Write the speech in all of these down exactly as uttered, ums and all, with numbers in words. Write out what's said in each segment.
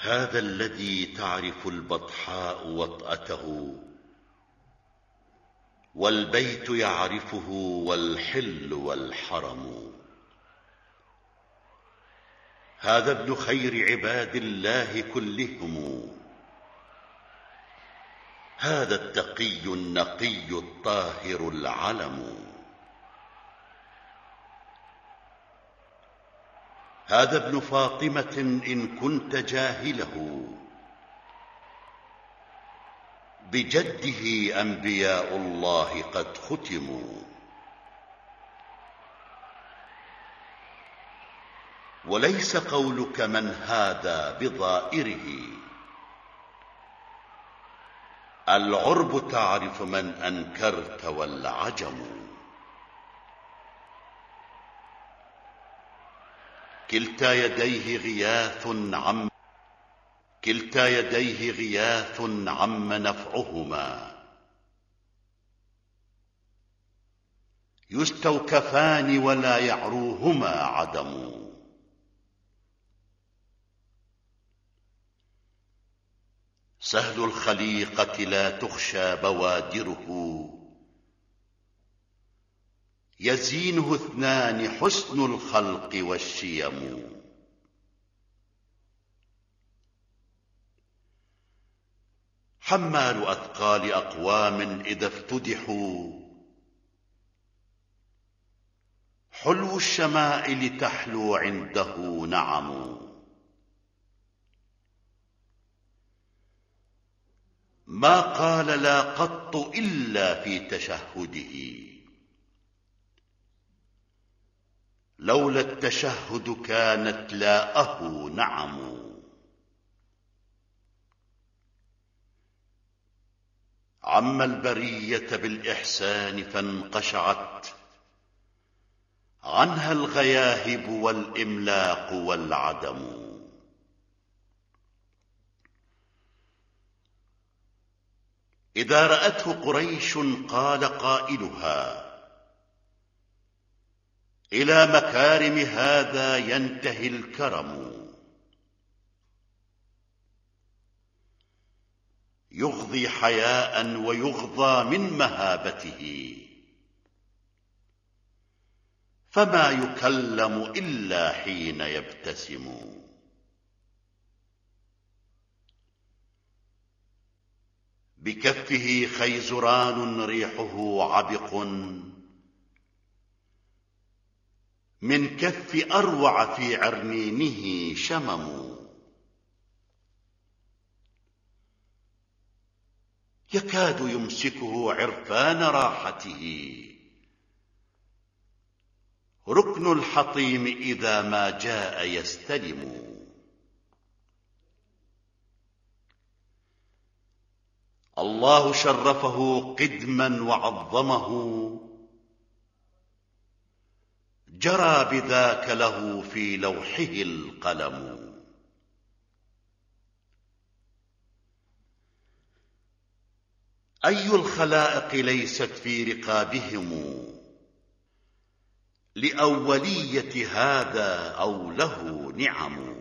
هذا الذي تعرف البطحاء وطأته، والبيت يعرفه والحل والحرم. هذا ابن خير عباد الله كلهم، هذا التقي النقي الطاهر العلم. هذا ابن فاطمة إن كنت جاهله، بجده أنبياء الله قد ختموا. وليس قولك من هذا بضائره، العرب تعرف من أنكرت والعجم. كلتا يديه غياث عم كلتا يديه غياث عم نفعهما، يستوكفان ولا يعروهما عدم. سهل الخليقة لا تخشى بوادره، يزينه اثنان حسن الخلق والشيم. حمال أثقال أقوام إذا افتدحوا، حلو الشمائل تحلو عنده نعم. ما قال لا قط إلا في تشهده، لولا التشهد كانت لاءه نعم. عم البرية بالإحسان فانقشعت عنها الغياهب والإملاق والعدم. إذا رأته قريش قال قائلها: إلى مكارم هذا ينتهي الكرم. يغضي حياء ويغضى من مهابته، فما يكلم إلا حين يبتسم. بكفه خيزران ريحه عبق، من كف أروع في عرنينه شمم. يكاد يمسكه عرفان راحته، ركن الحطيم إذا ما جاء يستلم. الله شرفه قدما وعظمه، جرى بذاك له في لوحه القلم. أي الخلائق ليست في رقابهم لأولية هذا أو له نعم.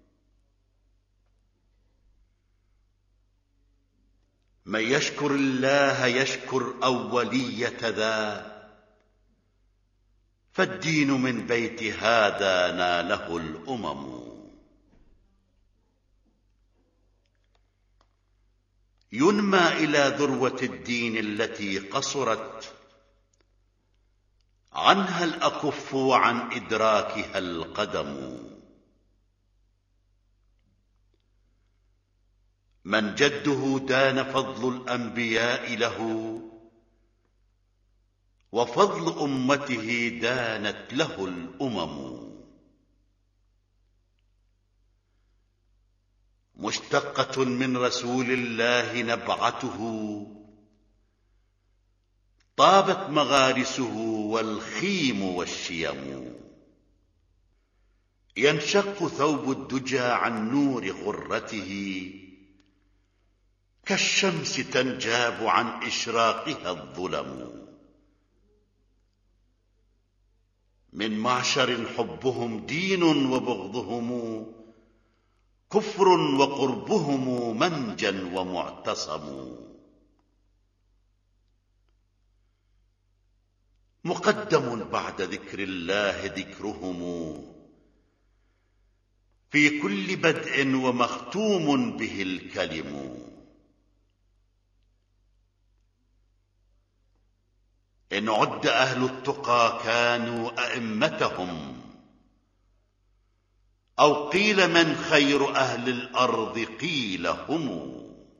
من يشكر الله يشكر أولية ذا، فالدين من بيت هذا ناله الأمم. ينمى إلى ذروة الدين التي قصرت عنها الأكف وعن إدراكها القدم. من جده دان فضل الأنبياء له، وفضل أمته دانت له الأمم. مشتقة من رسول الله نبعته، طابت مغارسه والخيم والشيم. ينشق ثوب الدجى عن نور غرته، كالشمس تنجاب عن إشراقها الظلم. من معشر حبهم دين وبغضهم كفر وقربهم منجا ومعتصم. مقدم بعد ذكر الله ذكرهم في كل بدء ومختوم به الكلم. إن عد أهل التقى كانوا أئمتهم، أو قيل من خير أهل الأرض قيل هم.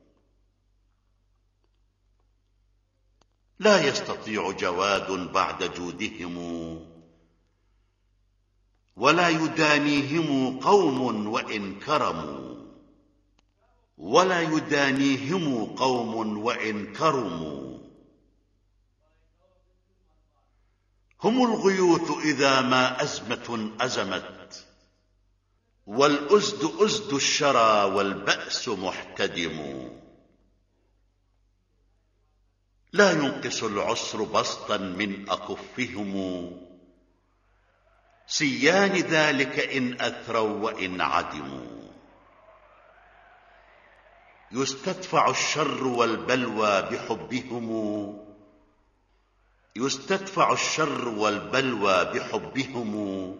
لا يستطيع جواد بعد جودهم، ولا يدانيهم قوم وإن كرموا، ولا يدانيهم قوم وإن كرموا. هم الغيوث إذا ما أزمة أزمت، والأزد أزد الشرى والبأس محتدم. لا ينقص العسر بسطا من أكفهم، سيان ذلك إن أثروا وإن عدموا. يستدفع الشر والبلوى بحبهم، يستدفع الشر والبلوى بحبهم،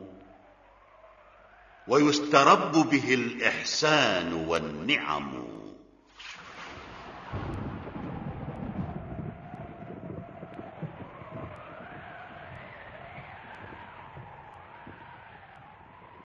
ويسترب به الإحسان والنعم.